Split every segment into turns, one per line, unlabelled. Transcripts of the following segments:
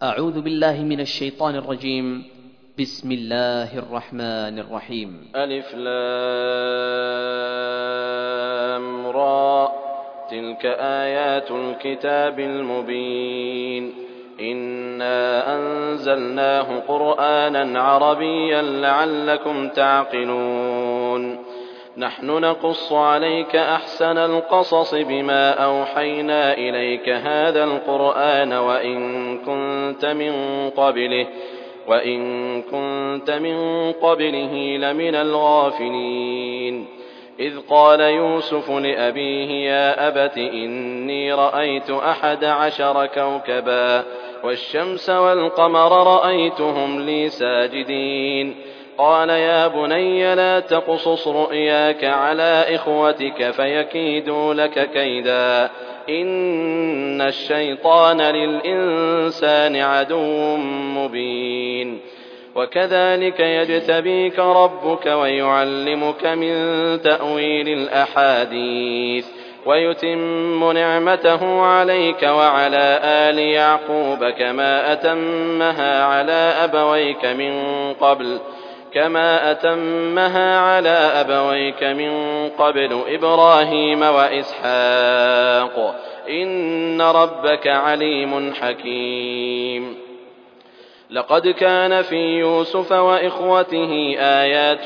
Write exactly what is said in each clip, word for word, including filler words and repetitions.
أعوذ بالله من الشيطان الرجيم. بسم الله الرحمن الرحيم.
ألف لام را تلك آيات الكتاب المبين إنا أنزلناه قرآنا عربيا لعلكم تعقلون نحن نقص عليك أحسن القصص بما أوحينا إليك هذا القرآن وإن كنت من قبله وإن كنت من قبله لمن الغافلين إذ قال يوسف لأبيه يا أبت إني رأيت أحد عشر كوكبا والشمس والقمر رأيتهم لي ساجدين قال يا بني لا تقصص رؤياك على إخوتك فيكيدوا لك كيدا إن الشيطان للإنسان عدو مبين وكذلك يجتبيك ربك ويعلمك من تأويل الأحاديث ويتم نعمته عليك وعلى آل يعقوب كما أتمها على أبويك من قبل كما أتمها على أبويك من قبل إبراهيم وإسحاق إن ربك عليم حكيم لقد كان في يوسف وإخوته آيات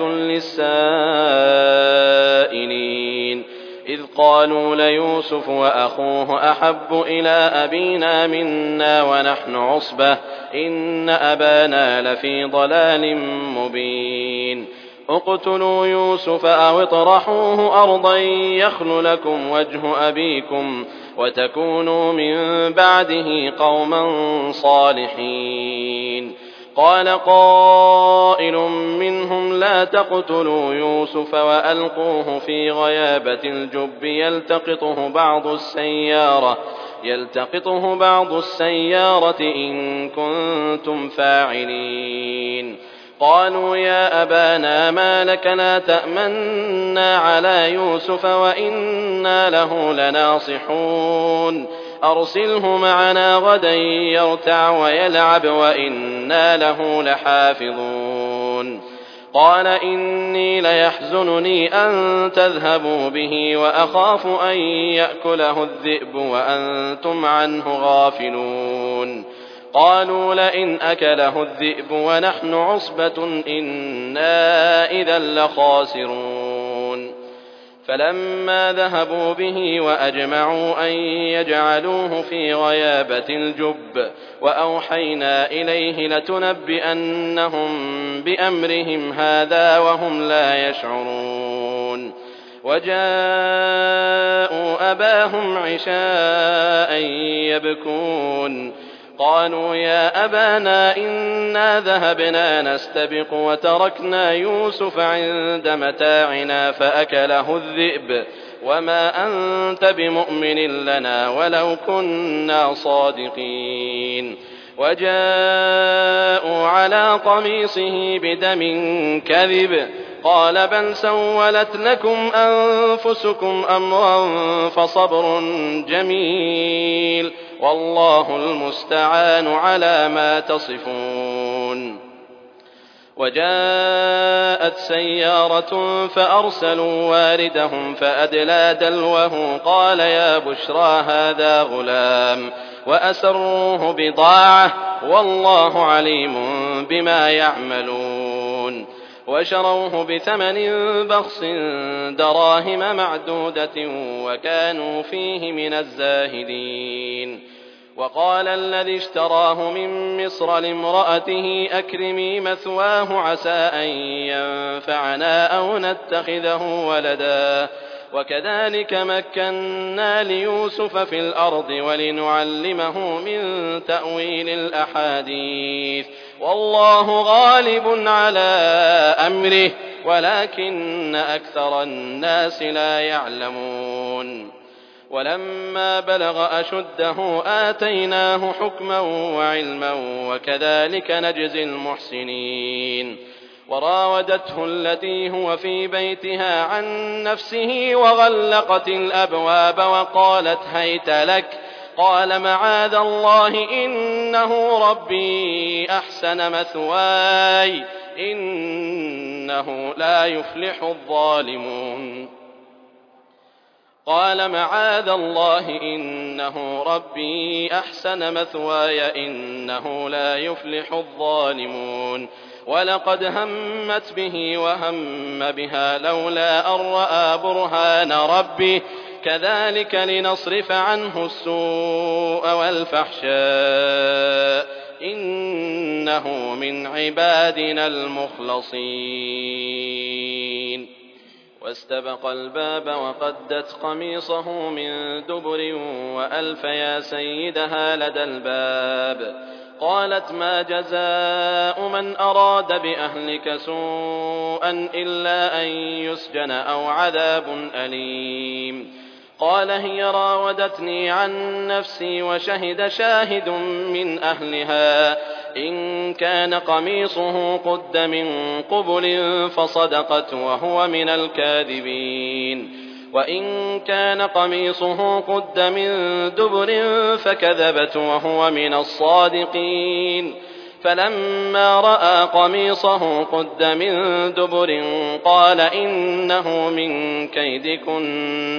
للسائلين إذ قالوا ليوسف وأخوه أحب إلى أبينا منا ونحن عصبة إن أبانا لفي ضلال مبين اقتلوا يوسف أو اطرحوه أرضا يخل لكم وجه أبيكم وتكونوا من بعده قوما صالحين قال قائل منهم لا تقتلوا يوسف وألقوه في غيابة الجب يلتقطه بعض السيارة يلتقطه بعض السيارة إن كنتم فاعلين قالوا يا أبانا ما لك لا تأمنا على يوسف وإنا له لناصحون أرسله معنا غدا يرتع ويلعب وإنا له لحافظون قال إني ليحزنني أن تذهبوا به وأخاف أن يأكله الذئب وأنتم عنه غافلون قالوا لئن أكله الذئب ونحن عصبة إنا إذا لخاسرون فلما ذهبوا به وأجمعوا أن يجعلوه في غيابة الجب وأوحينا إليه لتنبئنهم بأمرهم هذا وهم لا يشعرون وجاءوا أباهم عشاء يبكون قالوا يا أبانا إنا ذهبنا نستبق وتركنا يوسف عند متاعنا فأكله الذئب وما أنت بمؤمن لنا ولو كنا صادقين وجاءوا على قميصه بدم كذب قال بل سولت لكم أنفسكم أمرا فصبر جميل والله المستعان على ما تصفون وجاءت سيارة فأرسلوا واردهم فأدلى دلوه قال يا بشرى هذا غلام وأسروه بضاعة والله عليم بما يعملون وشروه بثمن بخس دراهم معدودة وكانوا فيه من الزاهدين وقال الذي اشتراه من مصر لامرأته أكرمي مثواه عسى أن ينفعنا أو نتخذه ولدا وكذلك مكنا ليوسف في الأرض ولنعلمه من تأويل الأحاديث والله غالب على أمره ولكن أكثر الناس لا يعلمون ولما بلغ أشده آتيناه حكما وعلما وكذلك نجزي المحسنين وراودته التي هو في بيتها عن نفسه وغلقت الأبواب وقالت هيت لك قال معاذ الله إنه ربي أحسن مثواي إنه لا يفلح الظالمون قال معاذ الله إنه ربي أحسن مثواي إنه لا يفلح الظالمون ولقد همت به وهم بها لولا أن رأى برهان ربه كذلك لنصرف عنه السوء والفحشاء إنه من عبادنا المخلصين واستبق الباب وقدت قميصه من دبر وألف يا سيدها لدى الباب قالت ما جزاء من أراد بأهلك سوءا إلا أن يسجن أو عذاب أليم قال هي راودتني عن نفسي وشهد شاهد من أهلها إن كان قميصه قد من قبل فصدقت وهو من الكاذبين وإن كان قميصه قد من دبر فكذبت وهو من الصادقين فلما رأى قميصه قد من دبر قال إنه من كيدكن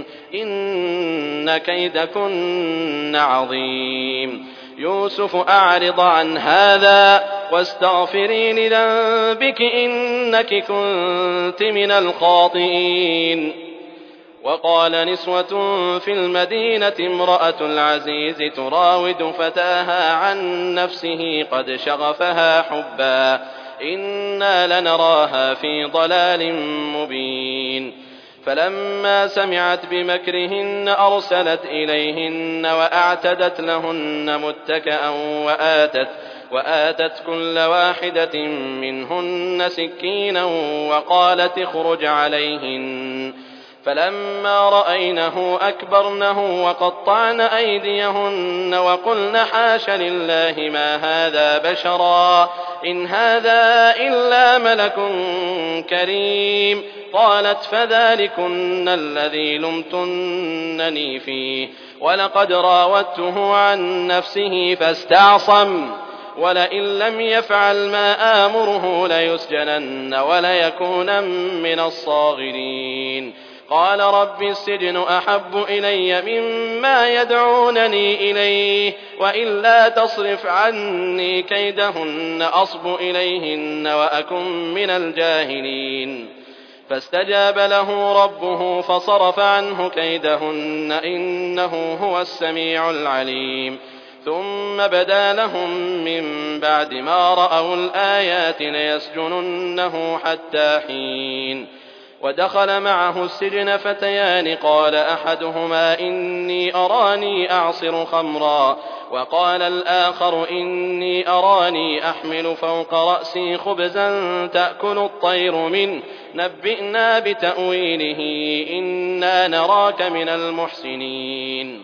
إن كيدكن عظيم يوسف أعرض عن هذا واستغفري لذنبك إنك كنت من الخاطئين وقال نسوة في المدينة امرأة العزيز تراود فتاها عن نفسه قد شغفها حبا إنا لنراها في ضلال مبين فلما سمعت بمكرهن أرسلت إليهن وأعتدت لهن متكئا وآتت, وآتت كل واحدة منهن سكينا وقالت اخرج عليهن فلما رأينه أكبرنه وقطعن أيديهن وقلن حاش لله ما هذا بشرا إن هذا إلا ملك كريم قالت فذلكن الذي لمتنني فيه ولقد راودته عن نفسه فاستعصم ولئن لم يفعل ما آمره ليسجنن وليكونن من الصاغرين قال رب السجن أحب إلي مما يدعونني إليه وإلا تصرف عني كيدهن أصب إليهن وأكن من الجاهلين فاستجاب له ربه فصرف عنه كيدهن إنه هو السميع العليم ثم بدا لهم من بعد ما رأوا الآيات ليسجننه حتى حين ودخل معه السجن فتيان قال أحدهما إني أراني أعصر خمرا وقال الآخر إني أراني أحمل فوق رأسي خبزا تأكل الطير منه نبئنا بتأويله إنا نراك من المحسنين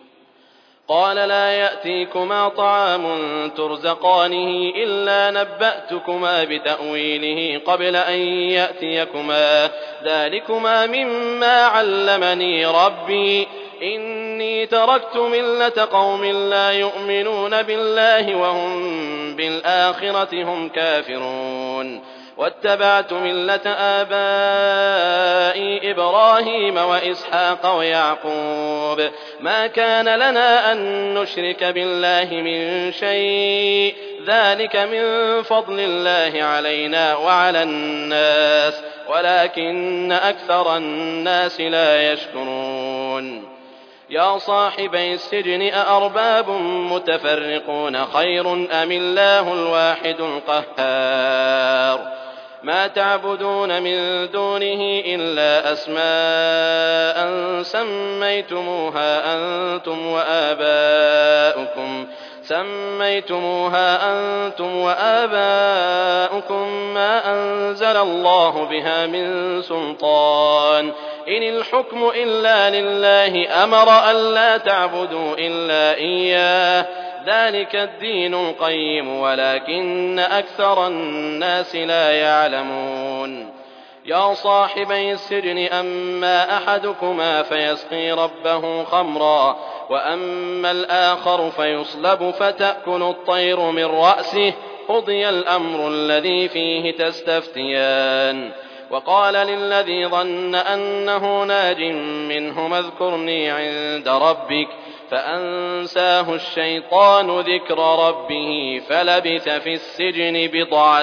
قال لا يأتيكما طعام ترزقانه إلا نبأتكما بتأويله قبل أن يأتيكما ذلكما مما علمني ربي إني تركت ملة قوم لا يؤمنون بالله وهم بالآخرة هم كافرون واتبعت ملة آبائي إبراهيم وإسحاق ويعقوب ما كان لنا أن نشرك بالله من شيء ذلك من فضل الله علينا وعلى الناس ولكن أكثر الناس لا يشكرون يا صاحبي السجن أأرباب متفرقون خير أم الله الواحد القهار ما تعبدون من دونه إلا أسماء سميتموها أنتم وآباؤكم سميتموها أنتم وآباؤكم ما أنزل الله بها من سلطان إن الحكم إلا لله أمر ألا تعبدوا إلا إياه ذلك الدين القيم ولكن أكثر الناس لا يعلمون يا صاحبي السجن أما أحدكما فيسقي ربه خمرا وأما الآخر فيصلب فتأكل الطير من رأسه قضي الأمر الذي فيه تستفتيان. وقال للذي ظن أنه ناج منهما اذكرني عند ربك فأنساه الشيطان ذكر ربه فلبث في السجن بضع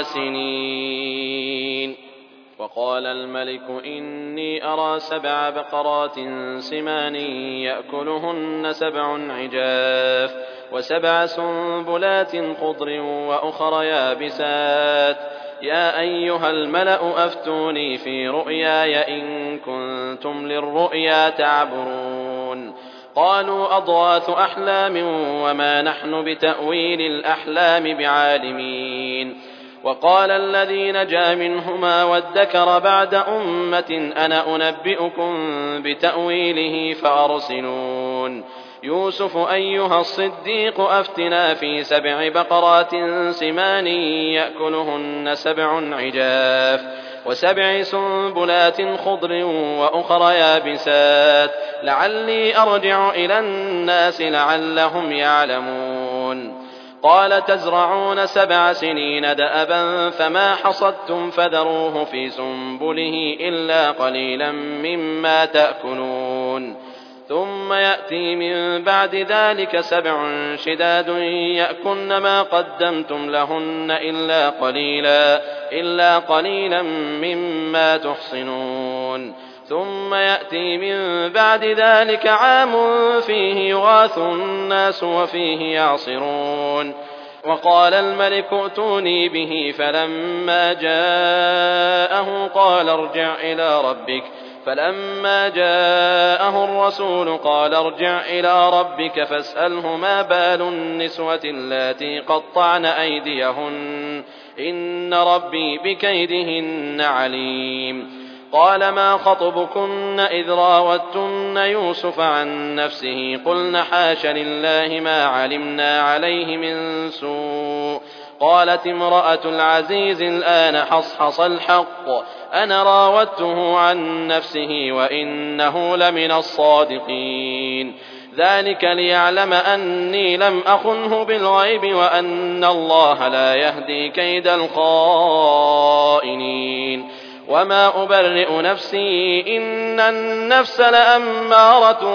سنين. وقال الملك إني أرى سبع بقرات سمان يأكلهن سبع عجاف وسبع سنبلات خضر وأخر يابسات يا أيها الملأ أفتوني في رؤياي إن كنتم للرؤيا تعبرون. قالوا أضغاث أحلام وما نحن بتأويل الأحلام بعالمين. وقال الذي نجا منهما وادكر بعد أمة أنا أنبئكم بتأويله فأرسلون. يوسف أيها الصديق أفتنا في سبع بقرات سمان يأكلهن سبع عجاف وسبع سنبلات خضر وأخر يابسات لعلي أرجع إلى الناس لعلهم يعلمون. قال تزرعون سبع سنين دأبا فما حصدتم فذروه في سنبله إلا قليلا مما تأكلون. ثم يأتي من بعد ذلك سبع شداد يأكلن ما قدمتم لهن إلا قليلا, إلا قليلا مما تحصنون. ثم يأتي من بعد ذلك عام فيه يغاث الناس وفيه يعصرون. وقال الملك ائتوني به فلما جاءه قال ارجع إلى ربك فلما جاءه الرسول قال ارجع إلى ربك فاسأله ما بال النسوة اللاتي قطعن أيديهن إن ربي بكيدهن عليم. قال ما خطبكن إذ راوتن يوسف عن نفسه قلن حاش لله ما علمنا عليه من سوء. قالت امرأة العزيز الآن حصحص الحق أنا راودته عن نفسه وإنه لمن الصادقين. ذلك ليعلم أني لم أخنه بالغيب وأن الله لا يهدي كيد الخائنين. وما أبرئ نفسي إن النفس لأمارة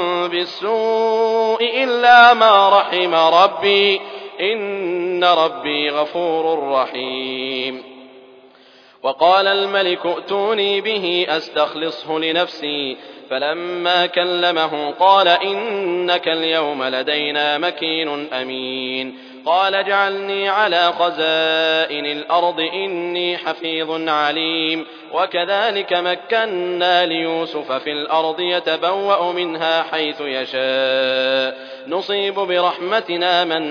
بالسوء إلا ما رحم ربي إن ربي غفور رحيم. وقال الملك ائتوني به أستخلصه لنفسي فلما كلمه قال إنك اليوم لدينا مكين أمين. قال اجعلني على خزائن الأرض إني حفيظ عليم. وكذلك مكنا ليوسف في الأرض يتبوأ منها حيث يشاء نصيب برحمتنا من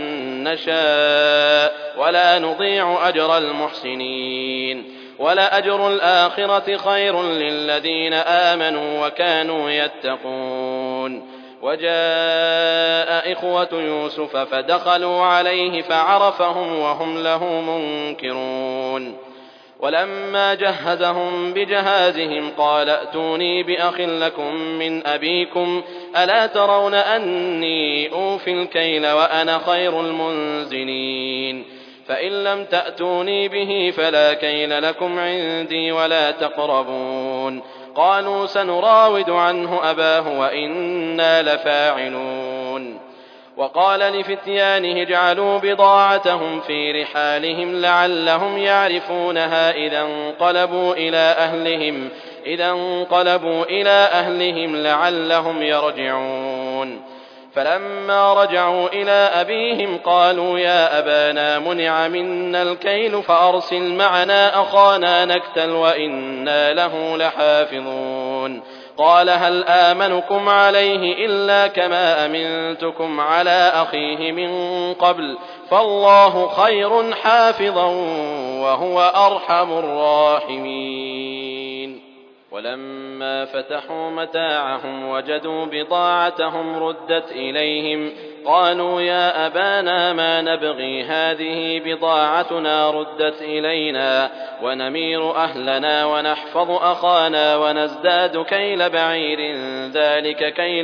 نشاء ولا نضيع أجر المحسنين. ولأجر الآخرة خير للذين آمنوا وكانوا يتقون. وجاء إخوة يوسف فدخلوا عليه فعرفهم وهم له منكرون. ولما جهزهم بجهازهم قال ائتوني بأخ لكم من أبيكم ألا ترون أني أوفي الكيل وأنا خير المنزلين. فإن لم تأتوني به فلا كيل لكم عندي ولا تقربون. قالوا سنراود عنه أباه وإنا لفاعلون. وقال لفتيانه اجعلوا بضاعتهم في رحالهم لعلهم يعرفونها إذا انقلبوا إلى أهلهم إذا انقلبوا إلى أهلهم لعلهم يرجعون. فلما رجعوا إلى أبيهم قالوا يا أبانا منع منا الكيل فأرسل معنا أخانا نكتل وإنا له لحافظون. قال هل آمنكم عليه إلا كما أمنتكم على أخيه من قبل فالله خير حافظا وهو أرحم الراحمين. ولما فتحوا متاعهم وجدوا بضاعتهم ردت إليهم قالوا يا أبانا ما نبغي هذه بضاعتنا ردت إلينا ونمير أهلنا ونحفظ أخانا ونزداد كيل بعير ذلك كيل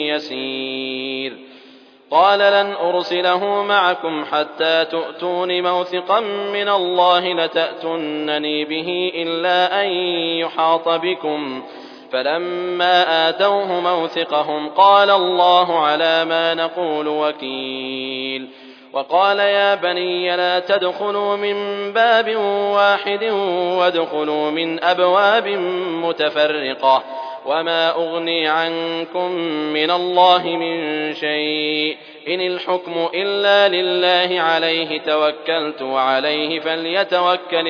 يسير. قال لن أرسله معكم حتى تؤتون موثقا من الله لتأتونني به إلا أن يحاط بكم. فلما آتوه موثقهم قال الله على ما نقول وكيل. وقال يا بني لا تدخلوا من باب واحد وادخلوا من أبواب متفرقة وما أغني عنكم من الله من شيء إن الحكم إلا لله عليه توكلت وعليه فليتوكل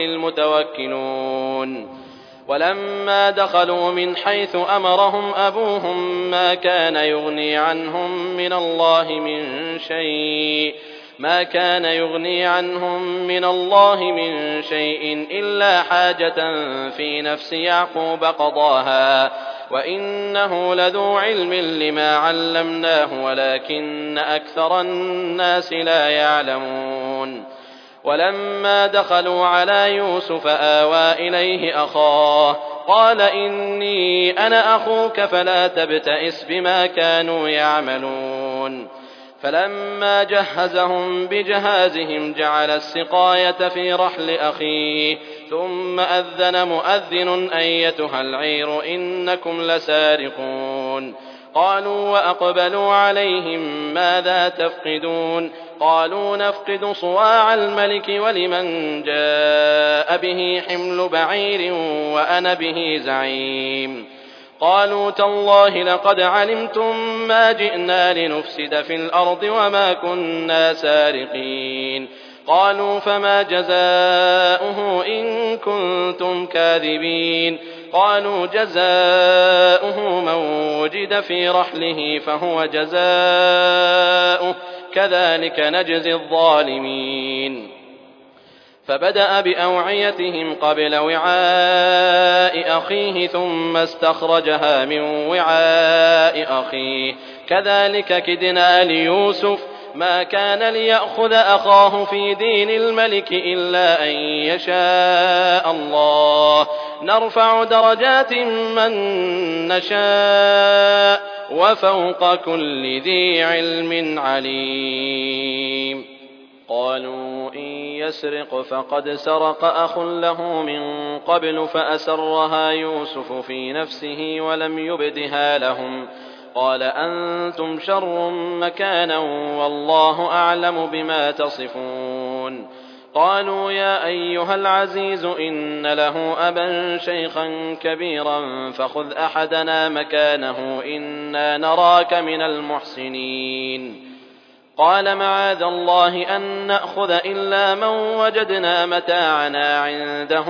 المتوكلون. ولما دخلوا من حيث أمرهم أبوهم ما كان يغني عنهم من الله من شيء ما كان يغني عنهم من الله من شيء إلا حاجة في نفس يعقوب قضاها وإنه لذو علم لما علمناه ولكن أكثر الناس لا يعلمون. ولما دخلوا على يوسف آوى إليه أخاه قال إني أنا أخوك فلا تبتئس بما كانوا يعملون. فلما جهزهم بجهازهم جعل السقاية في رحل أخيه ثم أذن مؤذن أيتها العير إنكم لسارقون. قالوا وأقبلوا عليهم ماذا تفقدون قالوا نفقد صواع الملك ولمن جاء به حمل بعير وأنا به زعيم. قالوا تالله لقد علمتم ما جئنا لنفسد في الأرض وما كنا سارقين. قالوا فما جزاؤه إن كنتم كاذبين. قالوا جزاؤه من وجد في رحله فهو جزاؤه كذلك نجزي الظالمين. فبدأ بأوعيتهم قبل وعاء أخيه ثم استخرجها من وعاء أخيه كذلك كدنا ليوسف ما كان ليأخذ أخاه في دين الملك إلا أن يشاء الله نرفع درجات من نشاء وفوق كل ذي علم عليم. قالوا إن يسرق فقد سرق أخ له من قبل فأسرها يوسف في نفسه ولم يبدها لهم قال أنتم شر مكانا والله أعلم بما تصفون. قالوا يا أيها العزيز إن له أبا شيخا كبيرا فخذ أحدنا مكانه إنا نراك من المحسنين. قال معاذ الله أن نأخذ إلا من وجدنا متاعنا عنده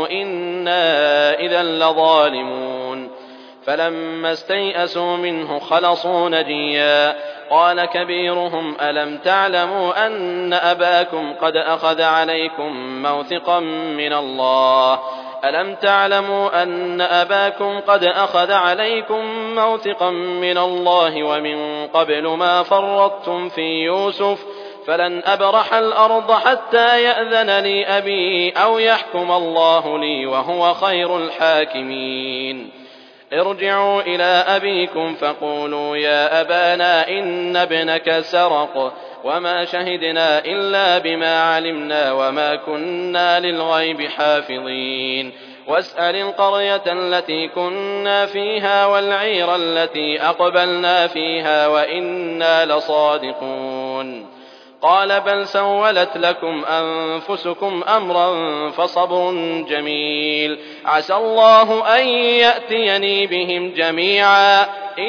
إنا إذا لظالمون. فلما استيئسوا منه خلصوا نجيا قال كبيرهم ألم تعلموا أن أباكم قد أخذ عليكم موثقا من الله ألم تعلموا أن أباكم قد أخذ عليكم موثقا من الله ومن قبل ما فرطتم في يوسف فلن أبرح الأرض حتى يأذن لي أبي أو يحكم الله لي وهو خير الحاكمين. ارجعوا إلى أبيكم فقولوا يا أبانا إن ابنك سرق وما شهدنا إلا بما علمنا وما كنا للغيب حافظين. واسأل القرية التي كنا فيها والعير التي أقبلنا فيها وإنا لصادقون. قال بل سولت لكم أنفسكم أمرا فصبر جميل عسى الله أن يأتيني بهم جميعا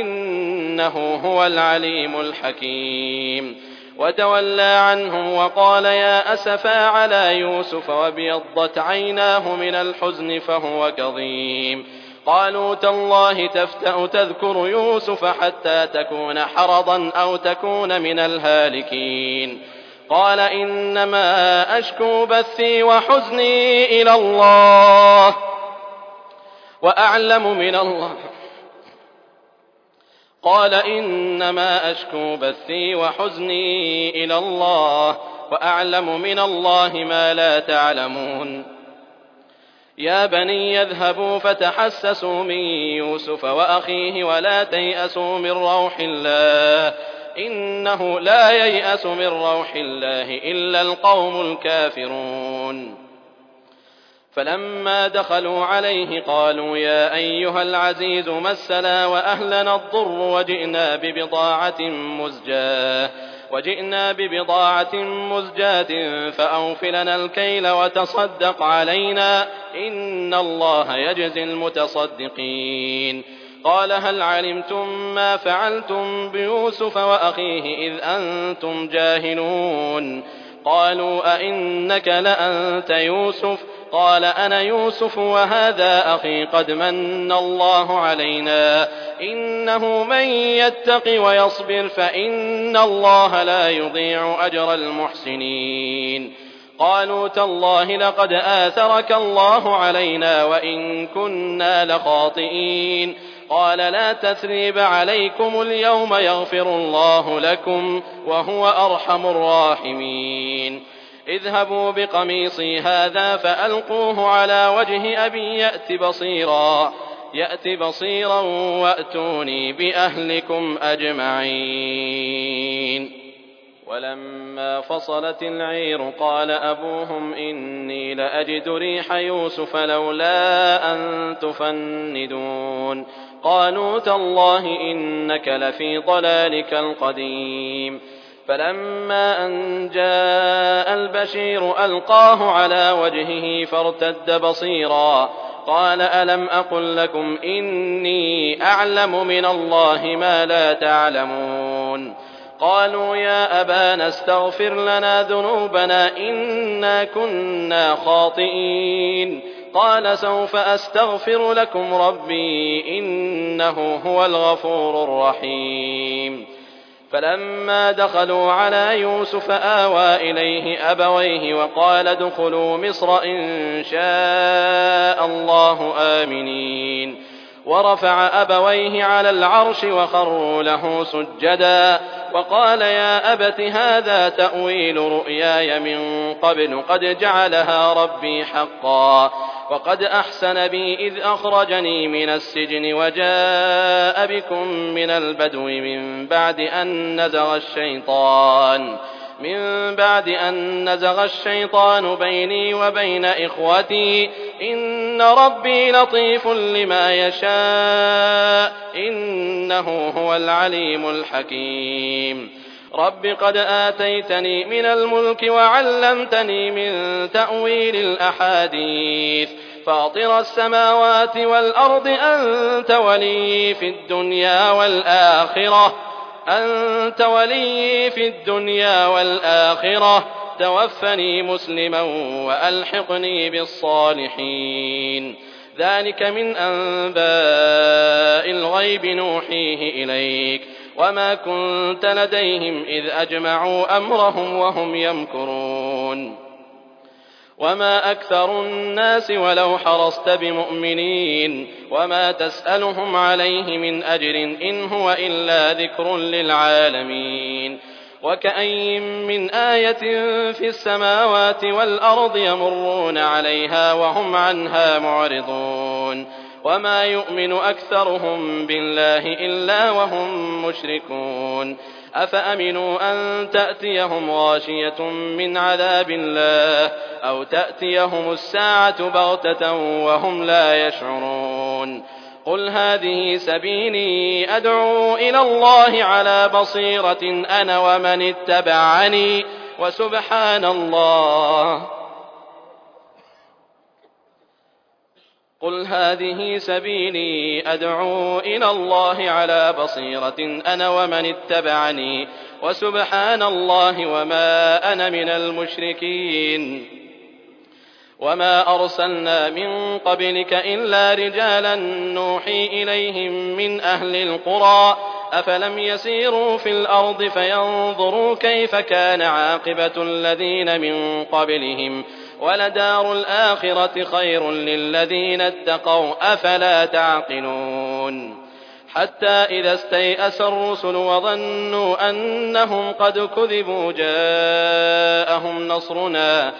إنه هو العليم الحكيم. وتولى عنهم وقال يا أسفا على يوسف وابيضت عيناه من الحزن فهو كظيم. قالوا تالله تفتأ تذكر يوسف حتى تكون حرضا أو تكون من الهالكين. قال إنما أشكو بثي وحزني إلى الله وأعلم من الله قال إنما أشكو بثي وحزني إلى الله وأعلم من الله ما لا تعلمون. يا بني يذهبوا فتحسسوا من يوسف وأخيه ولا تيأسوا من روح الله إنه لا ييأس من روح الله إلا القوم الكافرون. فلما دخلوا عليه قالوا يا أيها العزيز مسنا وأهلنا الضر وجئنا ببضاعة مزجاة وجئنا ببضاعة مزجاة فأوف لنا الكيل وتصدق علينا إن الله يجزي المتصدقين. قال هل علمتم ما فعلتم بيوسف وأخيه إذ أنتم جاهلون؟ قالوا أئنك لأنت يوسف؟ قال أنا يوسف وهذا أخي قد من الله علينا إنه من يتق ويصبر فإن الله لا يضيع أجر المحسنين. قالوا تالله لقد آثرك الله علينا وإن كنا لخاطئين. قال لا تثريب عليكم اليوم يغفر الله لكم وهو أرحم الراحمين. اذهبوا بقميصي هذا فألقوه على وجه أبي يأت بصيرا يأت بصيرا وأتوني بأهلكم أجمعين. ولما فصلت العير قال أبوهم إني لأجد ريح يوسف لولا أن تفندون. قالوا تالله إنك لفي ضلالك القديم. فلما أن جاء البشير ألقاه على وجهه فارتد بصيرا قال ألم أقل لكم إني أعلم من الله ما لا تعلمون؟ قالوا يا أبانا استغفر لنا ذنوبنا إنا كنا خاطئين. قال سوف أستغفر لكم ربي إنه هو الغفور الرحيم. فلما دخلوا على يوسف آوى إليه أبويه وقال ادخلوا مصر إن شاء الله آمنين. ورفع أبويه على العرش وخروا له سجدا وقال يا أبت هذا تأويل رؤياي من قبل قد جعلها ربي حقا وقد أحسن بي إذ أخرجني من السجن وجاء بكم من البدو من بعد أن نزغ الشيطان من بعد أن نزغ الشيطان بيني وبين إخوتي إن ربي لطيف لما يشاء إنه هو العليم الحكيم. رب قد آتيتني من الملك وعلمتني من تأويل الأحاديث فاطر السماوات والأرض أنت ولي في الدنيا والآخرة أنت ولي في الدنيا والآخرة توفني مسلما وألحقني بالصالحين. ذلك من أنباء الغيب نوحيه إليك وما كنت لديهم إذ أجمعوا أمرهم وهم يمكرون. وما أكثر الناس ولو حرصت بمؤمنين وما تسألهم عليه من أجر إن هو إلا ذكر للعالمين. وكأين من آية في السماوات والأرض يمرون عليها وهم عنها معرضون وما يؤمن أكثرهم بالله إلا وهم مشركون. أفأمنوا أن تأتيهم غاشية من عذاب الله أو تأتيهم الساعة بغتة وهم لا يشعرون. قل هذه سبيلي أدعو إلى الله على بصيرة أنا ومن اتبعني وسبحان الله قل هذه سبيلي أدعو إلى الله على بصيرة أنا ومن اتبعني وسبحان الله وما أنا من المشركين. وما أرسلنا من قبلك إلا رجالا نوحي إليهم من أهل القرى أفلم يسيروا في الأرض فينظروا كيف كان عاقبة الذين من قبلهم ولدار الآخرة خير للذين اتقوا أفلا تعقلون. حتى إذا استيأس الرسل وظنوا أنهم قد كذبوا جاءهم نصرنا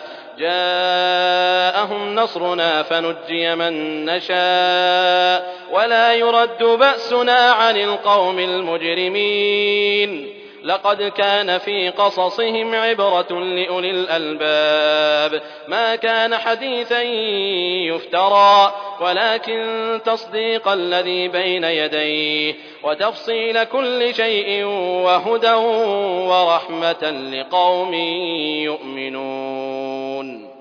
جاءهم نصرنا فنجي من نشاء ولا يرد بأسنا عن القوم المجرمين. لقد كان في قصصهم عبرة لأولي الألباب ما كان حديثا يفترى ولكن تصديق الذي بين يديه وتفصيل كل شيء وهدى ورحمة لقوم يؤمنون.